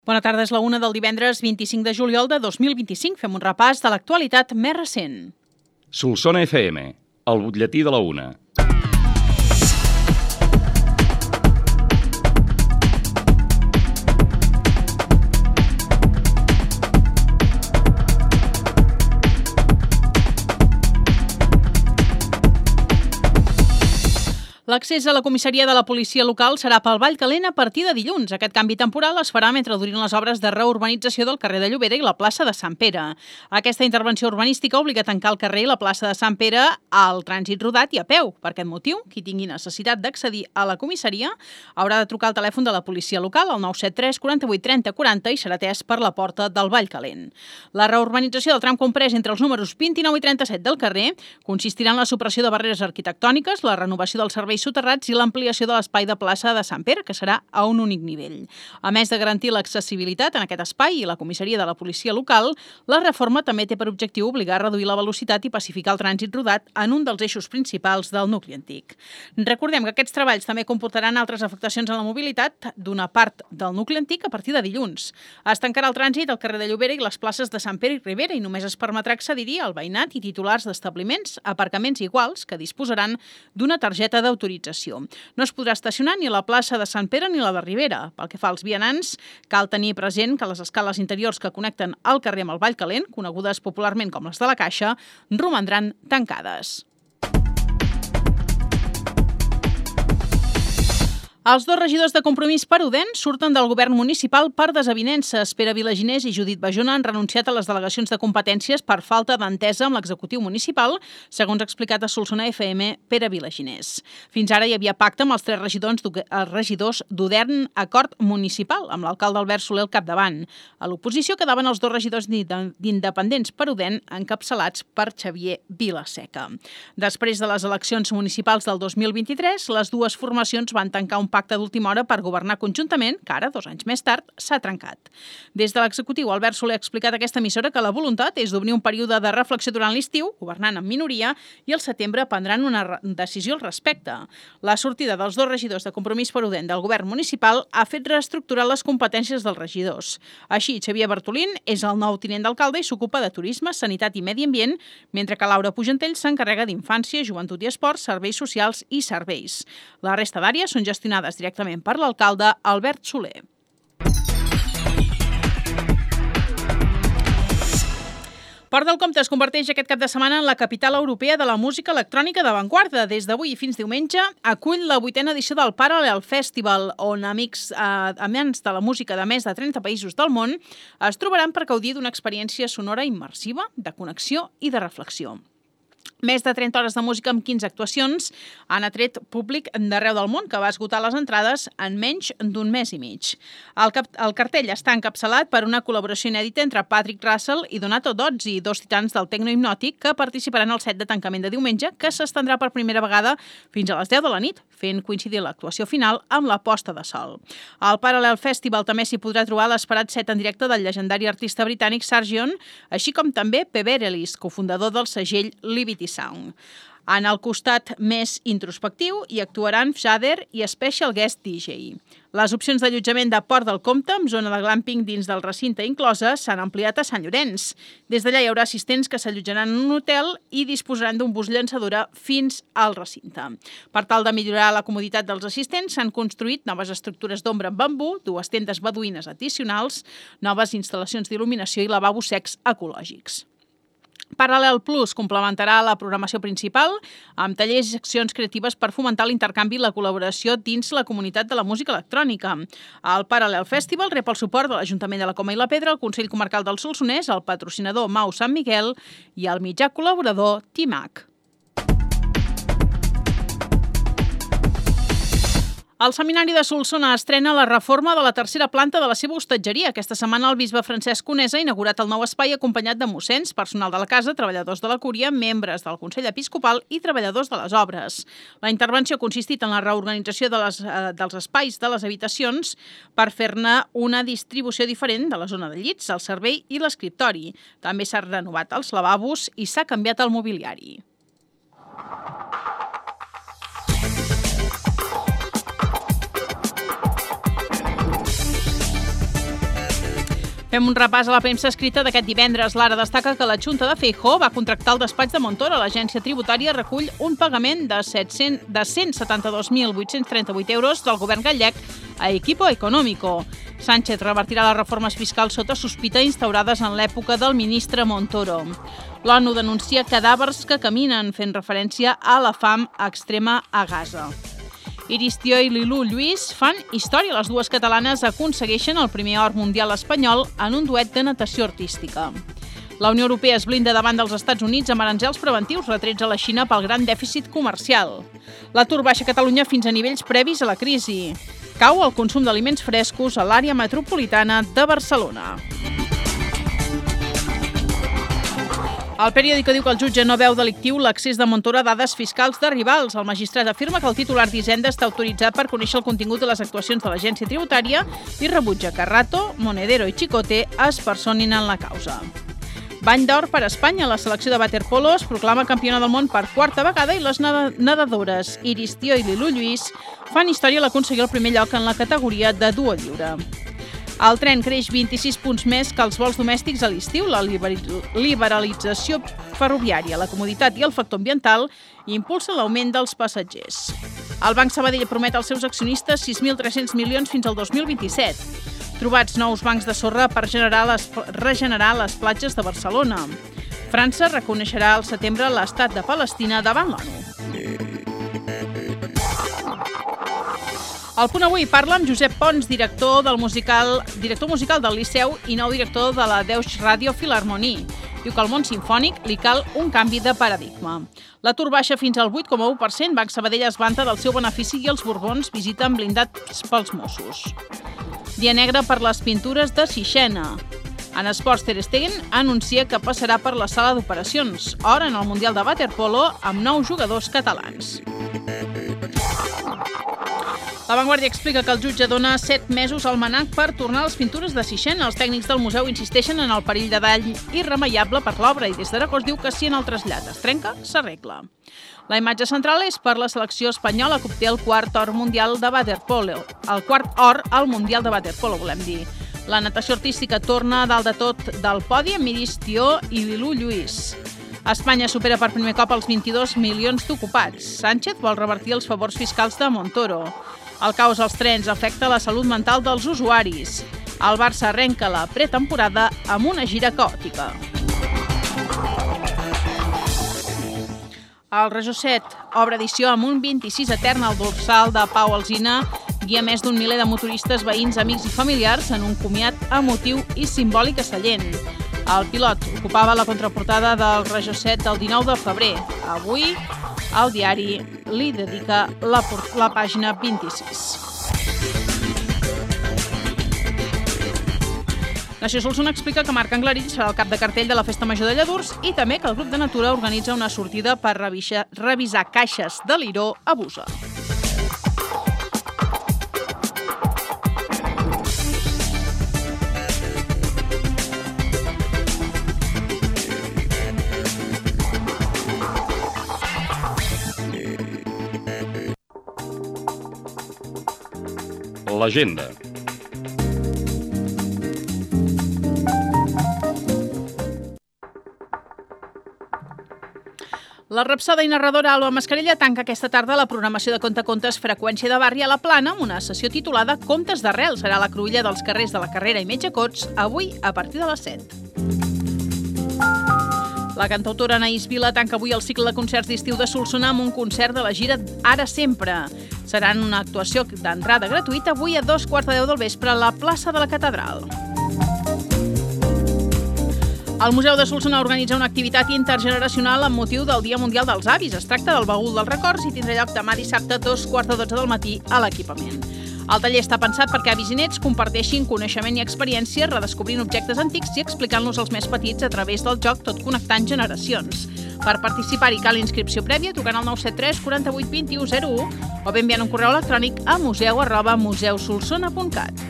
Bona tarda, és la 1 del divendres 25 de juliol de 2025. Fem un repàs de l'actualitat més recent. Solsona FM, el butlletí de la 1. L'accés a la comissaria de la policia local serà pel Vall Calent a partir de dilluns. Aquest canvi temporal es farà mentre durin les obres de reurbanització del carrer de Llobera i la plaça de Sant Pere. Aquesta intervenció urbanística obliga a tancar el carrer i la plaça de Sant Pere al trànsit rodat i a peu. Per aquest motiu, qui tingui necessitat d'accedir a la comissaria haurà de trucar al telèfon de la policia local al 973 48 30 40 i serà atès per la porta del Vall Calent. La reurbanització del tram comprès entre els números 29 i 37 del carrer consistirà en la supressió de barreres arquitectòniques, la renovació dels serveis soterrats i l'ampliació de l'espai de plaça de Sant Pere, que serà a un únic nivell. A més de garantir l'accessibilitat en aquest espai i la comissaria de la policia local, la reforma també té per objectiu obligar a reduir la velocitat i pacificar el trànsit rodat en un dels eixos principals del nucli antic. Recordem que aquests treballs també comportaran altres afectacions en la mobilitat d'una part del nucli antic a partir de dilluns. Es tancarà el trànsit al carrer de Llobera i les places de Sant Pere i Ribera i només es permetrà accedir al veïnat i titulars d'establiments, aparcaments iguals que disposaran d'una targeta d'autorització. No es podrà estacionar ni a la plaça de Sant Pere ni a la de Ribera. Pel que fa als vianants, cal tenir present que les escales interiors que connecten el carrer amb el Vall Calent, conegudes popularment com les de la Caixa, romandran tancades. Els dos regidors de Compromís per Odèn surten del govern municipal per desavinences. Pere Vilaginés i Judit Bajona han renunciat a les delegacions de competències per falta d'entesa amb l'executiu municipal, segons ha explicat a Solsona FM Pere Vilaginés. Fins ara hi havia pacte amb els tres regidors d'Odèn Acord Municipal, amb l'alcalde Albert Soler al capdavant. A l'oposició quedaven els dos regidors d'Independents per Odèn encapçalats per Xavier Vilaseca. Després de les eleccions municipals del 2023, les dues formacions van tancar un pacte d'última hora per governar conjuntament, que ara, 2 anys més tard, s'ha trencat. Des de l'executiu, Albert Soler ha explicat a aquesta emissora que la voluntat és d'obrir un període de reflexió durant l'estiu, governant en minoria, i al setembre prendran una decisió al respecte. La sortida dels dos regidors de Compromís per Odèn del govern municipal ha fet reestructurar les competències dels regidors. Així, Xavier Bartolín és el nou tinent d'alcalde i s'ocupa de turisme, sanitat i medi ambient, mentre que Laura Pugentell s'encarrega d'infància, joventut i esports, serveis socials i serveis. La resta d'àrees són gestionades directament per l'alcalde Albert Soler. Port del Comte es converteix aquest cap de setmana en la capital europea de la música electrònica d'avantguarda. Des d'avui i fins diumenge acull la 8a edició del Parallel Festival, on amants de la música de més de 30 països del món es trobaran per gaudir d'una experiència sonora immersiva, de connexió i de reflexió. Més de 30 hores de música amb 15 actuacions han atret públic d'arreu del món que va esgotar les entrades en menys d'un mes i mig. El cartell està encapçalat per una col·laboració inèdita entre Patrick Russell i Donato Dozzi, dos titans del tecno hipnòtic que participaran al set de tancament de diumenge, que s'estendrà per primera vegada fins a les 10 de la nit, fent coincidir l'actuació final amb la posta de sol. Al Parallel Festival també s'hi podrà trobar l'esperat set en directe del llegendari artista britànic Sargon, així com també P. Berelis, cofundador del segell Liberty Sound. En el costat més introspectiu hi actuaran Fader i Special Guest DJ. Les opcions d'allotjament de Port del Comte, amb zona de glamping dins del recinte inclosa, s'han ampliat a Sant Llorenç. Des d'allà hi haurà assistents que s'allotjaran en un hotel i disposaran d'un bus llançadora fins al recinte. Per tal de millorar la comoditat dels assistents, s'han construït noves estructures d'ombra en bambú, 2 tendes beduïnes addicionals, noves instal·lacions d'il·luminació i lavabos secs ecològics. Parallel Plus complementarà la programació principal amb tallers i seccions creatives per fomentar l'intercanvi i la col·laboració dins la comunitat de la música electrònica. El Parallel Festival rep el suport de l'Ajuntament de la Coma i la Pedra, el Consell Comarcal del Solsonès, el patrocinador Mau Sant Miquel i el mitjà col·laborador Timac. El Seminari de Solsona estrena la reforma de la tercera planta de la seva hostatgeria. Aquesta setmana el bisbe Francesc Conesa ha inaugurat el nou espai acompanyat de mossens, personal de la casa, treballadors de la cúria, membres del Consell Episcopal i treballadors de les obres. La intervenció ha consistit en la reorganització dels espais de les habitacions per fer-ne una distribució diferent de la zona de llits, el servei i l'escriptori. També s'ha renovat els lavabos i s'ha canviat el mobiliari. Fem un repàs a la premsa escrita d'aquest divendres. L'Ara destaca que la Junta de Feijóo va contractar el despatx de Montoro. L'agència tributària recull un pagament de 172.838 euros del govern gallec a Equipo Económico. Sánchez revertirà les reformes fiscals sota sospita instaurades en l'època del ministre Montoro. L'ONU denuncia cadàvers que caminen, fent referència a la fam extrema a Gaza. Iris Tió i Lilú Lluís fan història. Les dues catalanes aconsegueixen el primer or mundial espanyol en un duet de natació artística. La Unió Europea es blinda davant dels Estats Units amb aranzels preventius retrets a la Xina pel gran dèficit comercial. L'atur baixa a Catalunya fins a nivells previs a la crisi. Cau el consum d'aliments frescos a l'àrea metropolitana de Barcelona. El periòdico diu que el jutge no veu delictiu l'accés de Montoro a dades fiscals de rivals. El magistrat afirma que el titular d'Hisenda està autoritzat per conèixer el contingut de les actuacions de l'agència tributària i rebutja que Rato, Monedero i Chicote es personin en la causa. Bany d'or per a Espanya. La selecció de waterpolo es proclama campiona del món per quarta vegada i les nedadores Iris Tió i Lilú Lluís fan història a l'aconseguir el primer lloc en la categoria de duo lliure. El tren creix 26 punts més que els vols domèstics a l'estiu. La liberalització ferroviària, la comoditat i el factor ambiental impulsen l'augment dels passatgers. El Banc Sabadell promet als seus accionistes 6.300 milions fins al 2027. Trobats nous bancs de sorra per regenerar les platges de Barcelona. França reconeixerà al setembre l'estat de Palestina davant l'ONU. Al Punt Avui parla amb Josep Pons, director musical del Liceu i nou director de la Deutsche Radio Philharmonie. Diu que al món sinfònic li cal un canvi de paradigma. L'atur baixa fins al 8,1%. Banc Sabadell es vanta del seu benefici i els Borbons visiten blindats pels Mossos. Dia negre per les pintures de Sixena. En esports, Ter Stegen anuncia que passarà per la sala d'operacions. Or en el Mundial de Waterpolo amb 9 jugadors catalans. La Vanguardia explica que el jutge dona 7 mesos al MNAC per tornar a les pintures de Sixena. Els tècnics del museu insisteixen en el perill de dany irremeiable per l'obra i des d'Aragó es diu que si en el trasllat es trenca, s'arregla. La imatge central és per la selecció espanyola que obté el quart or mundial de waterpolo. El quart or al Mundial de Waterpolo, volem dir. La natació artística torna a dalt de tot del podi amb Iris Tió i Lilú Lluís. Espanya supera per primer cop els 22 milions d'ocupats. Sánchez vol revertir els favors fiscals de Montoro. El caos als trens afecta la salut mental dels usuaris. El Barça arrenca la pretemporada amb una gira caòtica. El Regió 7 obre edició amb un 26 etern al dorsal de Pau Alsina, guia més d'un miler de motoristes, veïns, amics i familiars en un comiat emotiu i simbòlic a Sallent. El pilot ocupava la contraportada del Regió 7 del 19 de febrer. Avui, el diari li dedica la pàgina 26. Nació Solsona explica que Marc Anglarill serà el cap de cartell de la Festa Major de Lladurs i també que el grup de Natura organitza una sortida per revisar caixes de liró a Busa. L'agenda. La rapsada i narradora Alba Mascarella tanca aquesta tarda la programació de Contacontes Freqüència de Barri a la Plana amb una sessió titulada Contes d'Arrel. Serà la cruïlla dels carrers de la Carrera i Metge Cots, avui a partir de les 7. La cantautora Anaïs Vila tanca avui el cicle de concerts d'estiu de Solsona amb un concert de la gira Ara Sempre. Serà una actuació d'entrada gratuïta avui a 2:15 del vespre a la plaça de la Catedral. El Museu de Solsona organitza una activitat intergeneracional amb motiu del Dia Mundial dels Avis. Es tracta del Baúl dels Records i tindrà lloc demà dissabte a 2:15 del matí a l'equipament. El taller està pensat perquè avis i nets comparteixin coneixement i experiència redescobrint objectes antics i explicant-los als més petits a través del joc, tot connectant generacions. Per participar-hi cal inscripció prèvia trucant al 973 48 21 01 o bé enviant un correu electrònic a museu@museusolsona.cat.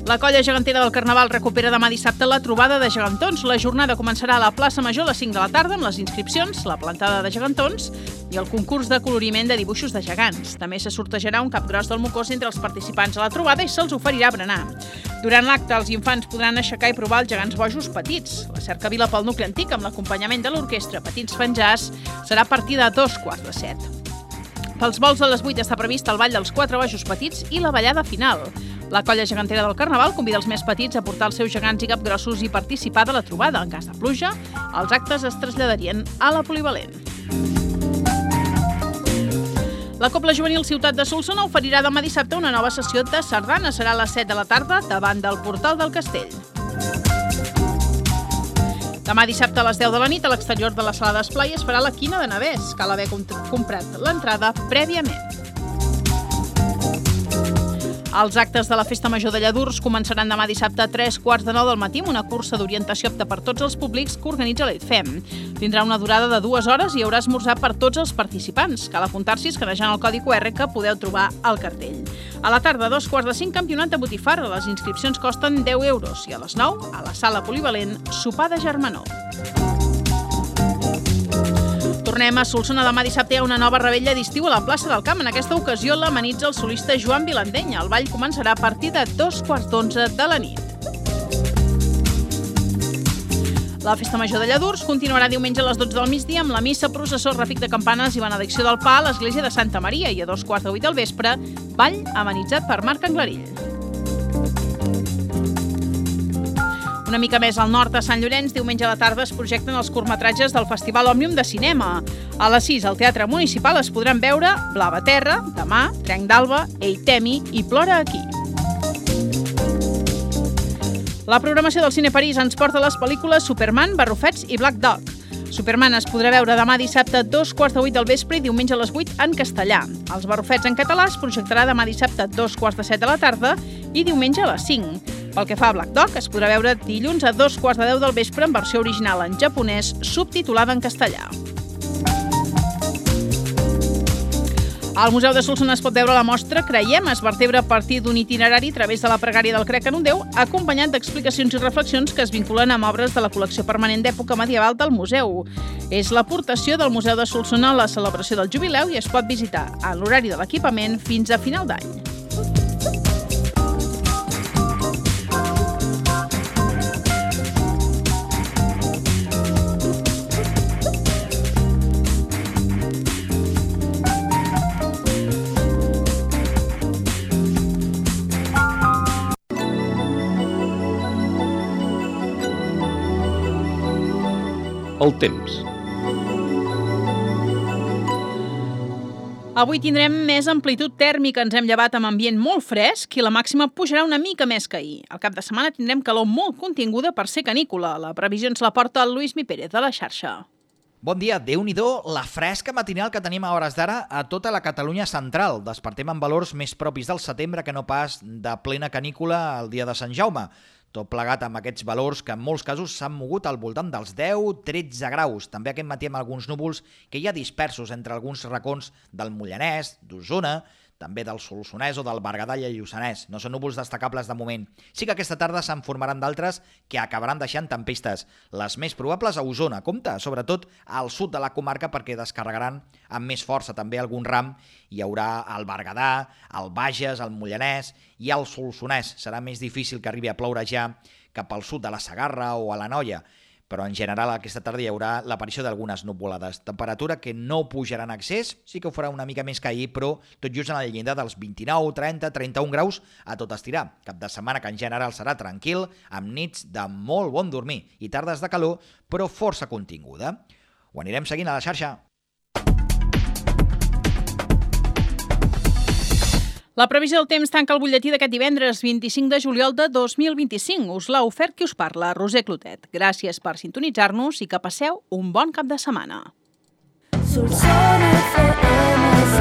La colla gegantera del Carnaval recupera demà dissabte la trobada de gegantons. La jornada començarà a la plaça Major a les 5 de la tarda amb les inscripcions, la plantada de gegantons i el concurs de coloriment de dibuixos de gegants. També se sortejarà un cap gros del mocós entre els participants a la trobada i se'ls oferirà berenar. Durant l'acte, els infants podran aixecar i provar els gegants bojos petits. La cercavila pel nucli antic amb l'acompanyament de l'orquestra Petits Penjars serà a partir de 2:45. Pels vols a les 8 està previst el ball dels 4 bojos petits i la ballada final. La colla gegantera del Carnaval convida els més petits a portar els seus gegants i capgrossos i participar de la trobada. En cas de pluja, els actes es traslladarien a la Polivalent. La Cobla Juvenil Ciutat de Solsona oferirà demà dissabte una nova sessió de sardana. Serà a les 7 de la tarda davant del portal del castell. Demà dissabte a les 10 de la nit a l'exterior de la sala d'esplai es farà la quina de Navès. Cal haver comprat l'entrada prèviament. Els actes de la Festa Major de Lladurs començaran demà dissabte a 3:15 del matí amb una cursa d'orientació apta per tots els públics que organitza l'EITFEM. Tindrà una durada de 2 hores i hi haurà esmorzar per tots els participants. Cal apuntar-s'hi escanejant el codi QR que podeu trobar al cartell. A la tarda, a 2:45, campionat de botifarra. Les inscripcions costen 10 euros i a les 9, a la sala Polivalent, sopar de germanor. Tornem a Solsona. Demà dissabte hi ha una nova revetlla d'estiu a la plaça del Camp. En aquesta ocasió l'amenitza el solista Joan Vilandeny. El ball començarà a partir de 2:15 de la nit. La Festa Major de Lladurs continuarà diumenge a les 12 del migdia amb la missa, processó, repic de campanes i benedicció del pa a l'església de Santa Maria i a 2:15 del vespre, ball amenitzat per Marc Anglarill. Una mica més al nord, a Sant Llorenç, diumenge a la tarda es projecten els curtmetratges del Festival Òmnium de Cinema. A les 6 al Teatre Municipal es podran veure Blava Terra, Demà, Trenc d'Alba, Ei Temi i Plora aquí. La programació del Cine París ens porta les pel·lícules Superman, Barrufets i Black Dog. Superman es podrà veure demà dissabte a 2:15 del vespre i diumenge a les 8 en castellà. Els Barrufets en català es projectarà demà dissabte a 2:15 de la tarda i diumenge a les 5. Pel que fa a Black Dog, es podrà veure dilluns a 2:10 del vespre en versió original en japonès, subtitulada en castellà. Al Museu de Solsona es pot veure la mostra Creiem, es vertebra a partir d'un itinerari a través de la pregària del Crec en un Déu, acompanyat d'explicacions i reflexions que es vinculen amb obres de la col·lecció permanent d'època medieval del museu. És l'aportació del Museu de Solsona a la celebració del jubileu i es pot visitar en l'horari de l'equipament fins a final d'any. El temps. Avui tindrem més amplitud tèrmica, ens hem llevat amb ambient molt fresc i la màxima pujarà una mica més que ahir. Al cap de setmana tindrem calor molt continguda per ser canícula. La previsió ens la porta el Lluís Mi Pérez de la xarxa. Bon dia, Déu-n'hi-do la fresca matinal que tenim a hores d'ara a tota la Catalunya central. Despertem amb valors més propis del setembre que no pas de plena canícula el dia de Sant Jaume. Tot plegat amb aquests valors que en molts casos s'han mogut al voltant dels 10-13 graus. També aquest matí amb alguns núvols que hi ha dispersos entre alguns racons del Mollanès, d'Osona, també del Solsonès o del Berguedà i el Lluçanès. No són núvols destacables de moment. Sí que aquesta tarda se'n formaran d'altres que acabaran deixant tempestes. Les més probables a Osona. Compte, sobretot al sud de la comarca, perquè descarregaran amb més força també algun ram. Hi haurà al Berguedà, al Bages, al Mollanès i al Solsonès. Serà més difícil que arribi a ploure ja cap al sud de la Segarra o a l'Anoia. Però en general aquesta tarda hi haurà l'aparició d'algunes nuvolades. Temperatura que no pujarà en excés, sí que ho farà una mica més que ahir, però tot just en el llindar dels 29, 30, 31 graus a tot estirar. Cap de setmana que en general serà tranquil, amb nits de molt bon dormir i tardes de calor, però força continguda. Ho anirem seguint a la xarxa. La previsió del temps tanca el butlletí d'aquest divendres 25 de juliol de 2025. Us l'ha ofert qui us parla, Roser Clotet. Gràcies per sintonitzar-nos i que passeu un bon cap de setmana.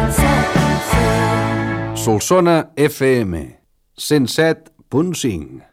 Solsona FM 107.5